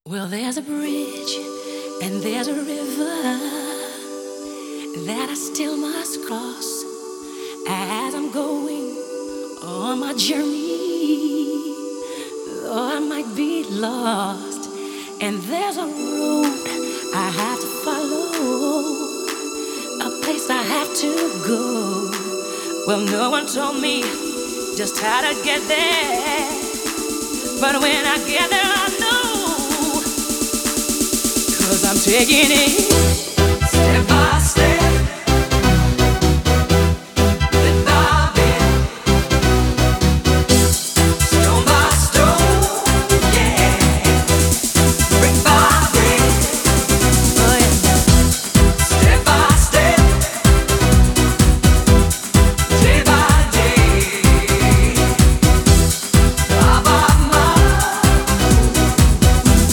Well, there's a bridge and there's a river that I still must cross as I'm going on my journey. Though I might be lost, and there's a road I have to follow, a place I have to go. Well, no one told me just how to get there, but when I get there, I know. 'Cause I'm taking it